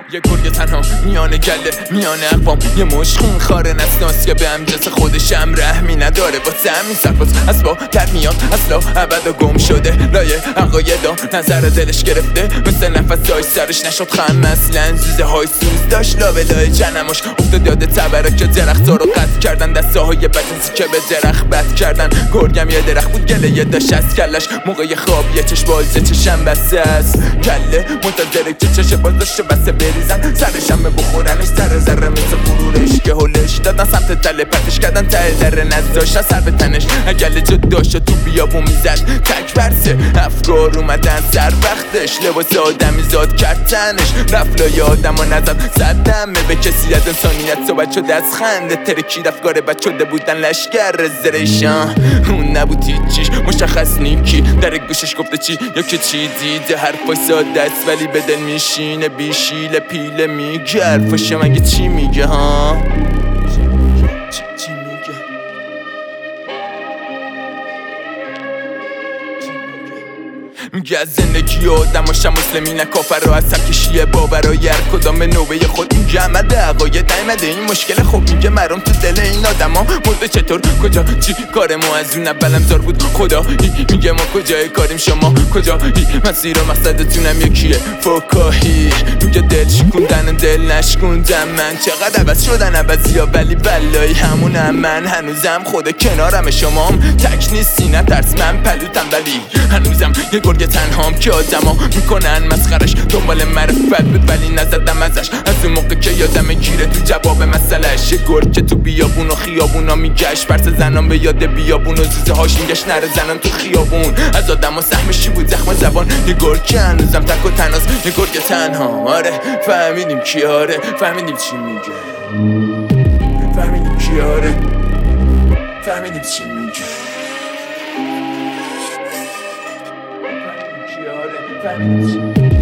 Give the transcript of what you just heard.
یه گرگ تنها میانه گله میانه اقوام، یه مشخون خاره نسناس که به امجاز خودشم رحمی نداره. واسه همین سرباز از با در میاد اصلا ابدا گم شده لایه عقایدا نظر دلش گرفته مثل نفس های سرش نشد خم. اصلا زوزه های سوز داشت لابلای جنمش افتاد یاد تبرک که درخت ها رو قطع کردن، دسته های بدنزی که به درخت بد کردن. گرگم یه درخت بود گله داشت از کلش موقع خواب یه چشم بازه چشم بسته است کله منتظره که چشم باز داشته بسته بریزن سرشم بخورنش سر ذره مثل غرورش که هلش دادن سمت تله پرتش کردن ته در نزداشتن سر به تنش اگل جدا شد تو بیابون میزد تک برسه افکار اومدن سر وقتش لباس آدمی زاد کرد تنش رفلای آدم ها نزد زدمه به کسی از انسانیت صحبت شده از خنده ترکید افکار بد شده بودن لشگر زرشان اون نبود هیچیش مشخص نیکی در گوشش گفته چی یا که چی دیده حرفای ساده است ولی به دل میشینه بیشیل پیله میگه حرفاش مگه چی میگه ها چی میگه میگه از زندگی آدماشم مسلمی نه کافر و از سبکشیه باورای هر کدام نوبه خود میگه عمده عقاید نیمده این مشکل خوب میگه مرام تو دل این آدم ها مرده چطور کجا چی کار ما از اون اولم زار بود خدا میگه ما کجای کاریم شما کجا مسیر و مقصدتونم یکیه فکاهی میگه دل شکوندن دل نشکوندم من چقدر عوض شدن عوضی ها ولی بلایی همونم من هنوزم خود کنارم شمام تک نیستی نترس من پلوتم ولی هنوزم یه گرگ تنهام که آدما میکنن مسخرش دنبال معرفت بود ولی نزدم ازش از اون موقع که یادم گیره تو جواب مسئلهش یه گرگ که تو بیابون و خیابونا میگشت پرس زنان به یاد بیابون و زوزه هاش میگشت نره زنان تو خیابون از آدم و سهمشی بود زخم زبان یه گرگ که هنوزم تک و تناست یه گرگ تنها آره فهمیدیم کی آره فهمیدیم چی میگه فهمیدیم کی آره فهمیدیم چی میگه فهمیدیم چی